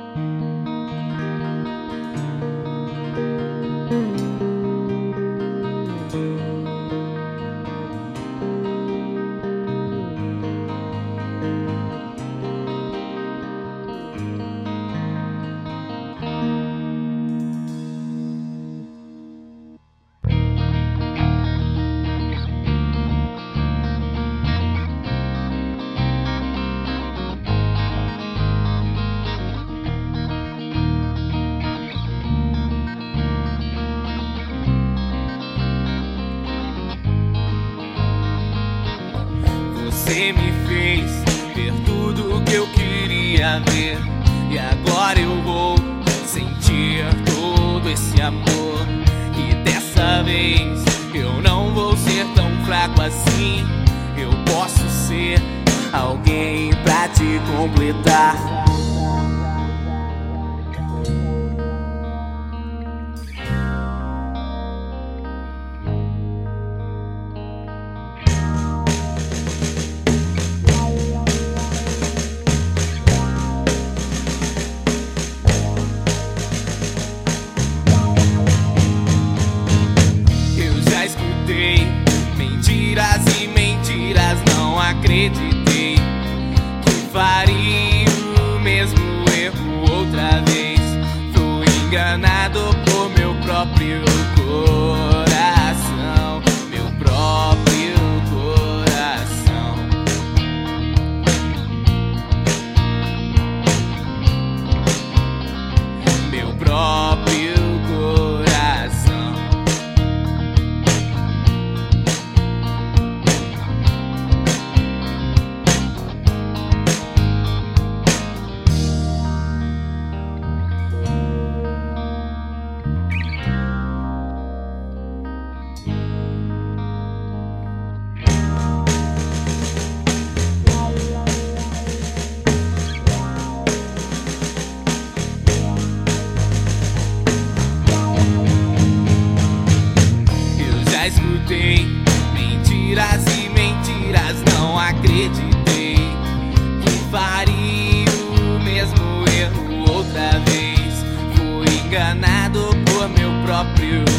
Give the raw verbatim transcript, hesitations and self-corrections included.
Você me fez ver tudo que eu queria ver, e agora eu vou sentir todo esse amor. E dessa vez eu não vou ser tão fraco assim. Eu posso ser alguém pra te completar. Mentiras e mentiras, não acreditei que faria o mesmo erro outra vez. Fui enganado por meu próprio coração, meu próprio coração. Meu próprio coração. Escutei mentiras e mentiras, não acreditei que faria o mesmo erro outra vez. Fui enganado por meu próprio